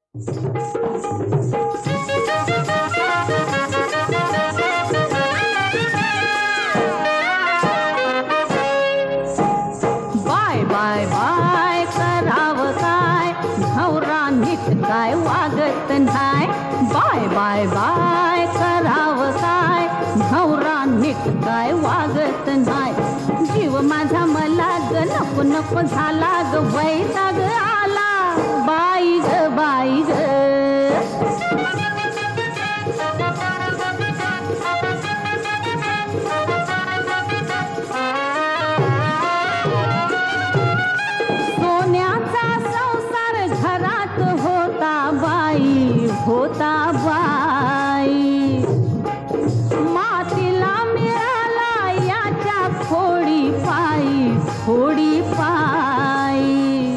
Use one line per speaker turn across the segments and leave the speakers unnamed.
Bye bye bye करावं काय, नवरा नीट काय वागत नाय. बाय बाय बाय करावं काय, नवरा नीट काय वागत नाय. जीव माझा मला ग नको नको झाला ग, वैताग आला बाई ग बाई ग. होता बाई, मातीला मिळाला याच्या फोडी पायी फोडी पायी.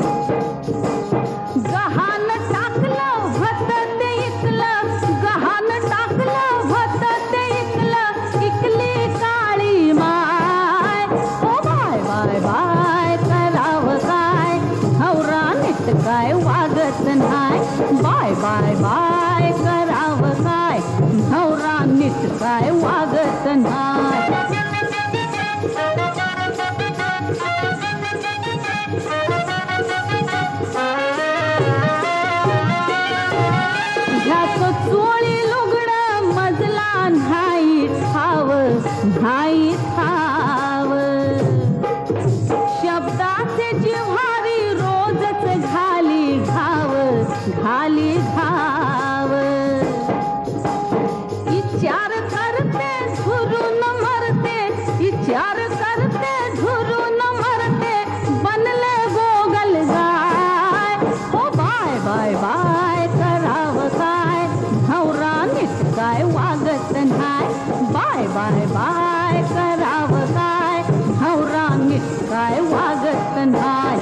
गहाण टाकलं भत ते इकलं, गहाण टाकलं भत ते इकलं, इकली काळी माय. ओ बाय बाय बाय करावं काय, नवरा नीट काय वागत नाय. बाय बाय बाय करावं काय, नवरा नीट काय वागत नाय. ह्याचं चोळी लुगडं मजला नाही ठाव नाही ठाव. शब्दाचे जिव्हारी रोजच घाली घाव घाली घाव. विचार करते झुरून मरते, विचार करते झुरून मरते, बनले गोगल गाय. ओ बाय बाय बाय करावं काय, नवरा नीट काय वागत नाय. बाय बाय बाय करावं काय, नवरा नीट काय वागत नाय.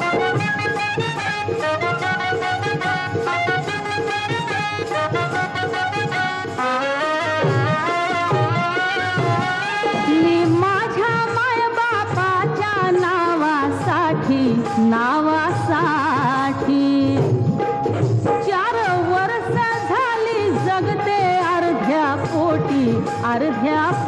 नावासाठी 4 वर्ष झाली जगते अर्ध्या पोटी अर्ध्या